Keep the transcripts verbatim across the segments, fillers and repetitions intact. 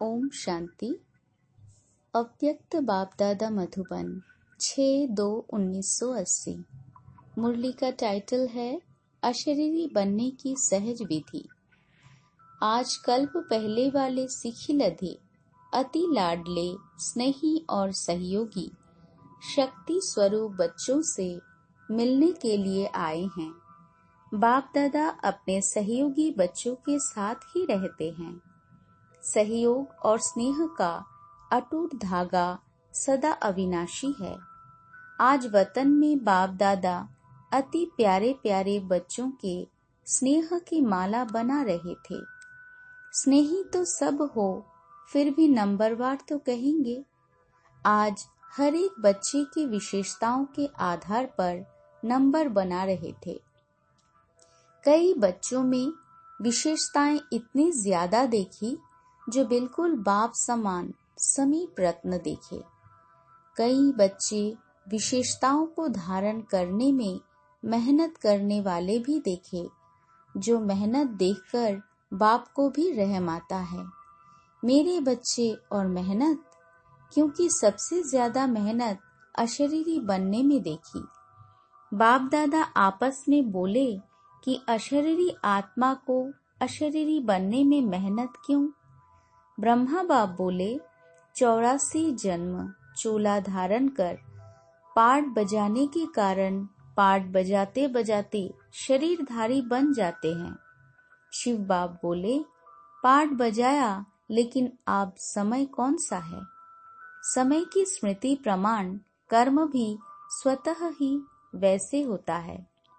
ओम शांति। अव्यक्त बाप दादा मधुबन छह दो उन्नीस सौ अस्सी। मुरली का टाइटल है अशरीरी बनने की सहज विधि। आज कल्प पहले वाले सिखी लधे अति लाडले स्नेही और सहयोगी शक्ति स्वरूप बच्चों से मिलने के लिए आए हैं। बाप दादा अपने सहयोगी बच्चों के साथ ही रहते हैं। सहयोग और स्नेह का अटूट धागा सदा अविनाशी है। आज वतन में बाप दादा अति प्यारे प्यारे बच्चों के स्नेह की माला बना रहे थे। स्नेही तो सब हो, फिर भी नंबरवार तो कहेंगे। आज हर एक बच्चे की विशेषताओं के आधार पर नंबर बना रहे थे। कई बच्चों में विशेषताएं इतनी ज्यादा देखी जो बिल्कुल बाप समान समीप रत्न देखे। कई बच्चे विशेषताओं को धारण करने में मेहनत करने वाले भी देखे जो मेहनत देखकर बाप को भी रहम आता है। मेरे बच्चे और मेहनत, क्योंकि सबसे ज्यादा मेहनत अशरीरी बनने में देखी। बाप दादा आपस में बोले कि अशरीरी आत्मा को अशरीरी बनने में मेहनत क्यों? ब्रह्मा बाप बोले चौरासी जन्म चोला धारण कर पाठ बजाने के कारण पाठ बजाते बजाते शरीरधारी बन जाते हैं। शिव बाप बोले पाठ बजाया, लेकिन अब समय कौन सा है? समय की स्मृति प्रमाण कर्म भी स्वतः ही वैसे होता है।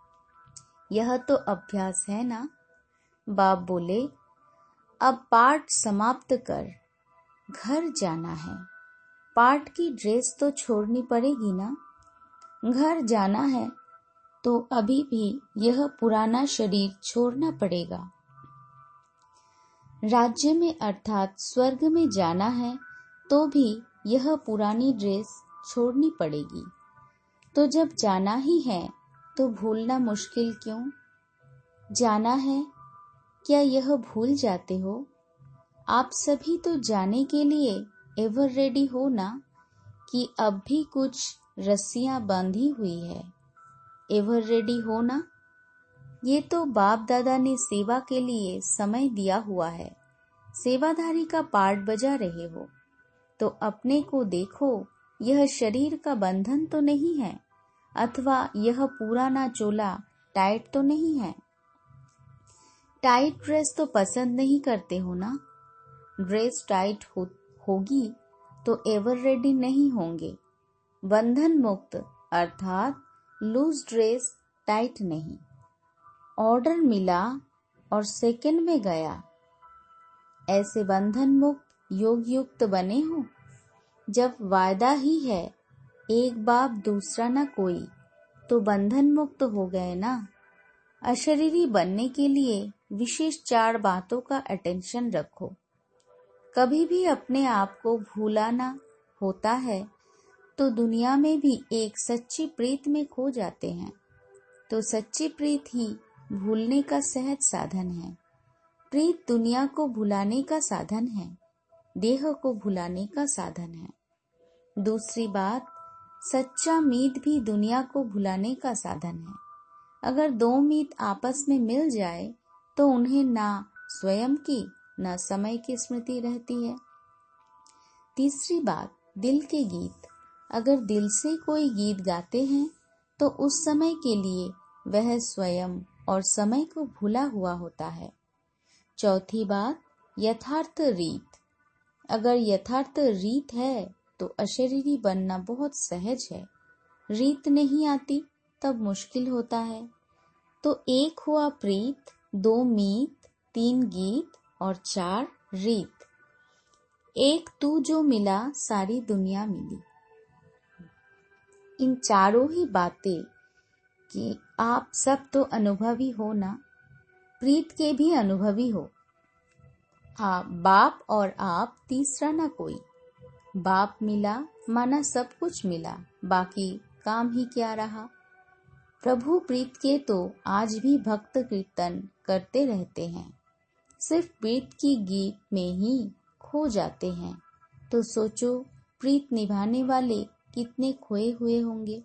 यह तो अभ्यास है ना। बाप बोले अब पाठ समाप्त कर, घर जाना है। पाठ की ड्रेस तो छोड़नी पड़ेगी ना। घर जाना है तो अभी भी यह पुराना शरीर छोड़ना पड़ेगा। राज्य में अर्थात स्वर्ग में जाना है तो भी यह पुरानी ड्रेस छोड़नी पड़ेगी। तो जब जाना ही है तो भूलना मुश्किल क्यों? जाना है, क्या यह भूल जाते हो? आप सभी तो जाने के लिए एवर रेडी हो ना, कि अब भी कुछ रस्सियां बांधी हुई है। एवर रेडी हो ना। ये तो बाप दादा ने सेवा के लिए समय दिया हुआ है। सेवाधारी का पार्ट बजा रहे हो तो अपने को देखो, यह शरीर का बंधन तो नहीं है, अथवा यह पुराना चोला टाइट तो नहीं है। टाइट ड्रेस तो पसंद नहीं करते हो ना। ड्रेस टाइट हो, होगी तो एवर रेडी नहीं होंगे। बंधन मुक्त अर्थात लूज ड्रेस टाइट नहीं। ऑर्डर मिला और सेकंड में गया, ऐसे बंधन मुक्त योग युक्त बने हो। जब वायदा ही है एक बाप दूसरा ना कोई, तो बंधन मुक्त हो गए ना। अशरीरी बनने के लिए विशेष चार बातों का अटेंशन रखो। कभी भी अपने आप को भूलाना होता है तो दुनिया में भी एक सच्ची प्रीत में खो जाते हैं। तो सच्ची प्रीत ही भूलने का सहज साधन है। प्रीत दुनिया को भुलाने का साधन है, देह को भुलाने का साधन है। दूसरी बात, सच्चा मीत भी दुनिया को भुलाने का साधन है। अगर दो मीत आपस में मिल जाए तो उन्हें ना स्वयं की ना समय की स्मृति रहती है। तीसरी बात, दिल के गीत। अगर दिल से कोई गीत गाते हैं तो उस समय के लिए वह स्वयं और समय को भूला हुआ होता है। चौथी बात, यथार्थ रीत। अगर यथार्थ रीत है तो अशरीरी बनना बहुत सहज है। रीत नहीं आती तब मुश्किल होता है। तो एक हुआ प्रीत, दो मीत, तीन गीत और चार रीत। एक तू जो मिला सारी दुनिया मिली। इन चारों ही बातें कि आप सब तो अनुभवी हो ना, प्रीत के भी अनुभवी हो। हाँ, बाप और आप तीसरा ना कोई। बाप मिला माना सब कुछ मिला, बाकी काम ही क्या रहा। प्रभु प्रीत के तो आज भी भक्त कीर्तन करते रहते हैं। सिर्फ प्रीत की गीत में ही खो जाते हैं तो सोचो प्रीत निभाने वाले कितने खोए हुए होंगे।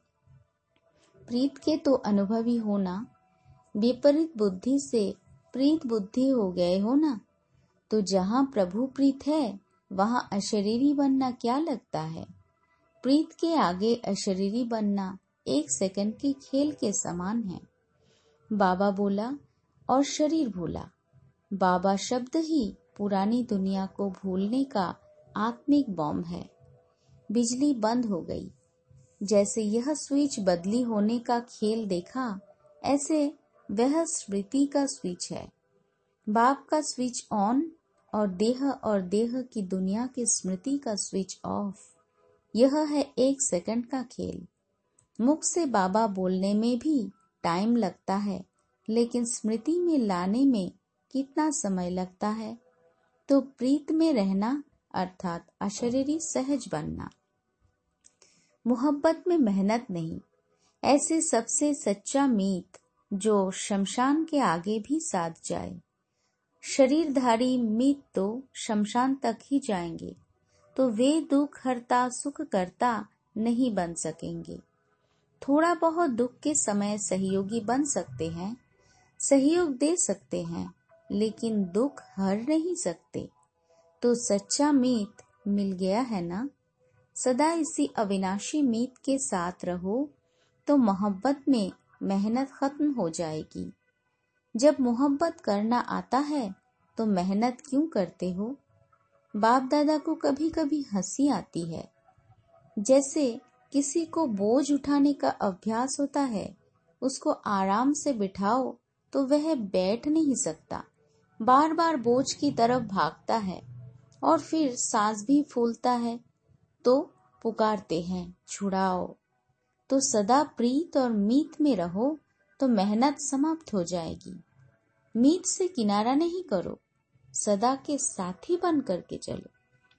प्रीत के तो अनुभवी होना, विपरीत बुद्धि से प्रीत बुद्धि हो गए हो ना, तो जहाँ प्रभु प्रीत है वहाँ अशरीरी बनना क्या लगता है। प्रीत के आगे अशरीरी बनना एक सेकंड के खेल के समान है। बाबा बोला और शरीर भूला। बाबा शब्द ही पुरानी दुनिया को भूलने का आत्मिक बॉम्ब है। बिजली बंद हो गई। जैसे यह स्विच बदली होने का खेल देखा, ऐसे वह स्मृति का स्विच है। बाप का स्विच ऑन और देह और देह की दुनिया की स्मृति का स्विच ऑफ। यह है एक सेकंड का खेल। मुख से बाबा बोलने में भी टाइम लगता है, लेकिन स्मृति में लाने में कितना समय लगता है। तो प्रीत में रहना अर्थात अशरीरी सहज बनना। मोहब्बत में मेहनत नहीं। ऐसे सबसे सच्चा मीत जो शमशान के आगे भी साथ जाए। शरीरधारी मीत तो शमशान तक ही जाएंगे, तो वे दुख हरता सुख करता नहीं बन सकेंगे। थोड़ा बहुत दुख के समय सहयोगी बन सकते हैं, सहयोग दे सकते हैं, लेकिन दुख हर नहीं सकते। तो सच्चा मीत मिल गया है ना। सदा इसी अविनाशी मीत के साथ रहो तो मोहब्बत में मेहनत खत्म हो जाएगी। जब मोहब्बत करना आता है तो मेहनत क्यों करते हो। बाप दादा को कभी कभी हंसी आती है। जैसे किसी को बोझ उठाने का अभ्यास होता है, उसको आराम से बिठाओ तो वह बैठ नहीं सकता, बार बार बोझ की तरफ भागता है और फिर सांस भी फूलता है, तो पुकारते हैं छुड़ाओ। तो सदा प्रीत और मीत में रहो तो मेहनत समाप्त हो जाएगी। मीत से किनारा नहीं करो, सदा के साथी बन करके चलो।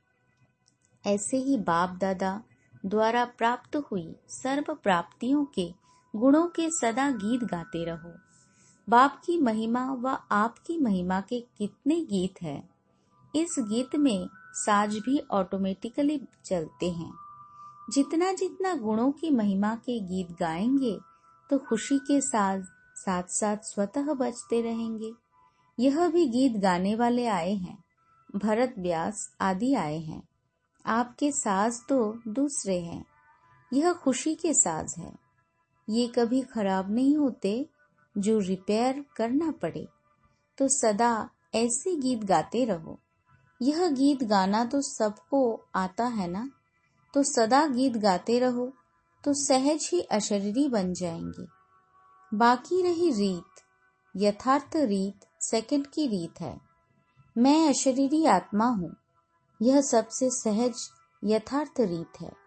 ऐसे ही बाप दादा द्वारा प्राप्त हुई सर्व प्राप्तियों के गुणों के सदा गीत गाते रहो। बाप की महिमा व आपकी महिमा के कितने गीत हैं। इस गीत में साज भी ऑटोमेटिकली चलते हैं। जितना जितना गुणों की महिमा के गीत गाएंगे तो खुशी के साथ साथ साथ स्वतः बजते रहेंगे। यह भी गीत गाने वाले आए हैं, भरत व्यास आदि आए हैं। आपके साज तो दूसरे हैं, यह खुशी के साज है। ये कभी खराब नहीं होते जो रिपेयर करना पड़े। तो सदा ऐसे गीत गाते रहो। यह गीत गाना तो सबको आता है ना, तो सदा गीत गाते रहो तो सहज ही अशरीरी बन जाएंगे। बाकी रही रीत, यथार्थ रीत सेकंड की रीत है। मैं अशरीरी आत्मा हूँ, यह सबसे सहज यथार्थ रीत है।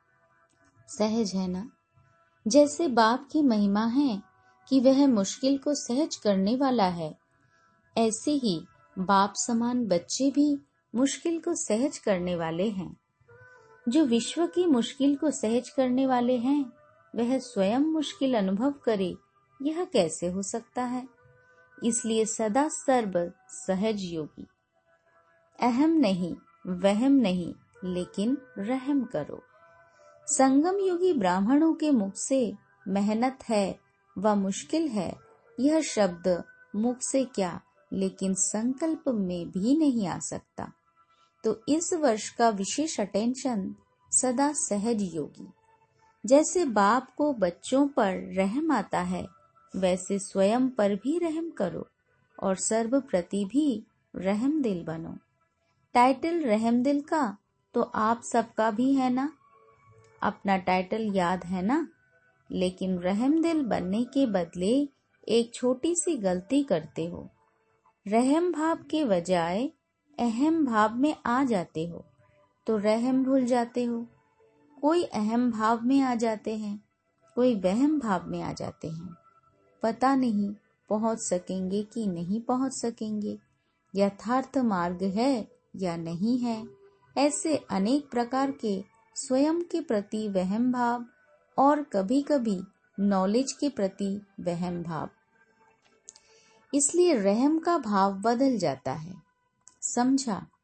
सहज है ना। जैसे बाप की महिमा है कि वह मुश्किल को सहज करने वाला है, ऐसे ही बाप समान बच्चे भी मुश्किल को सहज करने वाले हैं। जो विश्व की मुश्किल को सहज करने वाले हैं, वह स्वयं मुश्किल अनुभव करे, यह कैसे हो सकता है। इसलिए सदा सर्व सहज योगी। अहम नहीं, वहम नहीं, लेकिन रहम करो। संगम योगी ब्राह्मणों के मुख से मेहनत है व मुश्किल है, यह शब्द मुख से क्या लेकिन संकल्प में भी नहीं आ सकता। तो इस वर्ष का विशेष अटेंशन सदा सहज योगी। जैसे बाप को बच्चों पर रहम आता है, वैसे स्वयं पर भी रहम करो और सर्व प्रति भी रहम दिल बनो। टाइटल रहम दिल का तो आप सबका भी है ना। अपना टाइटल याद है ना, लेकिन रहम दिल बनने के बदले एक छोटी सी गलती करते हो। रहम भाव के बजाय अहम भाव में आ जाते हो तो रहम भूल जाते हो। कोई अहम भाव में आ जाते हैं, कोई वहम भाव में आ जाते हैं। पता नहीं पहुंच सकेंगे कि नहीं पहुंच सकेंगे, यथार्थ मार्ग है या नहीं है। ऐसे अनेक प्रकार के स्वयं के प्रति वहम भाव और कभी कभी नॉलेज के प्रति वहम भाव। इसलिए रहम का भाव बदल जाता है। समझा।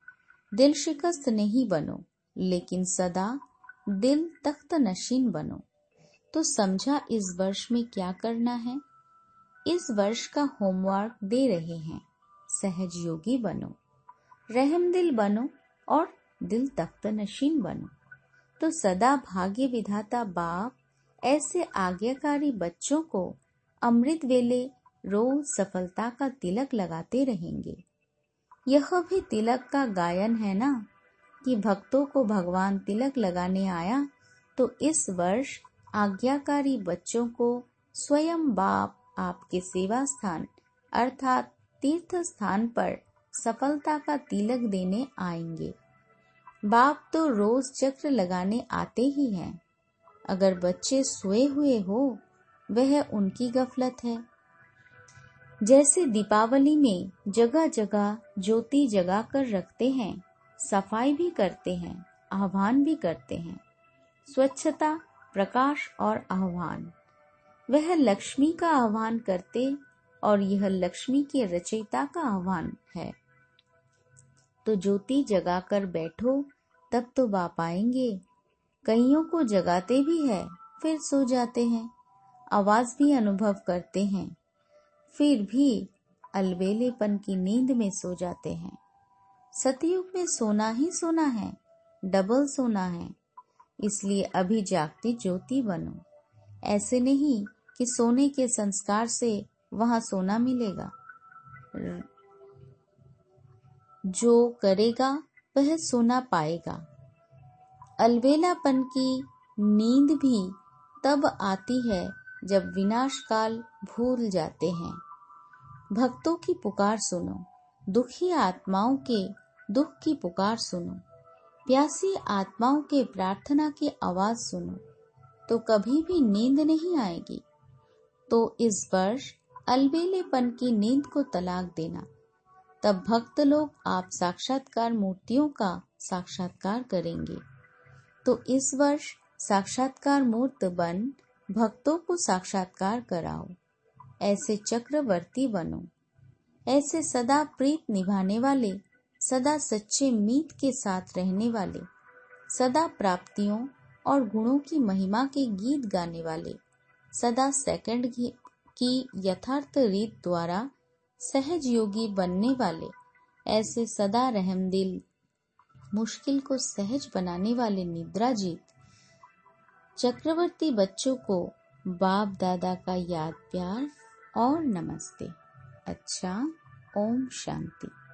दिल शिकस्त नहीं बनो, लेकिन सदा दिल तख्त नशीन बनो। तो समझा इस वर्ष में क्या करना है? इस वर्ष का होमवर्क दे रहे हैं, सहज योगी बनो, रहम दिल बनो और दिल तख्त नशीन बनो। तो सदा भाग्य विधाता बाप ऐसे आज्ञाकारी बच्चों को अमृत वेले रोज सफलता का तिलक लगाते रहेंगे। यह भी तिलक का गायन है ना कि भक्तों को भगवान तिलक लगाने आया। तो इस वर्ष आज्ञाकारी बच्चों को स्वयं बाप आपके सेवा स्थान अर्थात तीर्थ स्थान पर सफलता का तिलक देने आएंगे। बाप तो रोज चक्र लगाने आते ही हैं। अगर बच्चे सोए हुए हो वह उनकी गफलत है। जैसे दीपावली में जगह जगह ज्योति जगा कर रखते हैं, सफाई भी करते हैं, आह्वान भी करते हैं, स्वच्छता, प्रकाश और आह्वान, वह लक्ष्मी का आह्वान करते और यह लक्ष्मी के रचयिता का आह्वान है। तो ज्योति जगाकर बैठो तब तो बाप आएंगे। कईयों को जगाते भी है, फिर सो जाते हैं, आवाज भी अनुभव करते हैं, फिर भी अलबेलेपन की नींद में सो जाते हैं। सतयुग में सोना ही सोना है, डबल सोना है, इसलिए अभी जागती ज्योति बनो। ऐसे नहीं कि सोने के संस्कार से वहां सोना मिलेगा। जो करेगा वह सोना पाएगा। अलबेलापन की नींद भी तब आती है जब विनाश काल भूल जाते हैं। भक्तों की पुकार सुनो, दुखी आत्माओं के दुख की पुकार सुनो, प्यासी आत्माओं के प्रार्थना की आवाज सुनो, तो कभी भी नींद नहीं आएगी। तो इस वर्ष अलबेलेपन की नींद को तलाक देना, तब भक्त लोग आप साक्षात्कार मूर्तियों का साक्षात्कार करेंगे। तो इस वर्ष साक्षात्कार मूर्त बन भक्तों को साक्षात्कार कराओ। ऐसे चक्रवर्ती बनो, ऐसे सदा प्रीत निभाने वाले, सदा सच्चे मीत के साथ रहने वाले, सदा प्राप्तियों और गुणों की महिमा के गीत गाने वाले, सदा सेकंड की यथार्थ रीत द्वारा सहज योगी बनने वाले, ऐसे सदा रहमदिल, मुश्किल को सहज बनाने वाले निद्राजीत चक्रवर्ती बच्चों को बाप दादा का याद प्यार और नमस्ते। अच्छा, ओम शांति।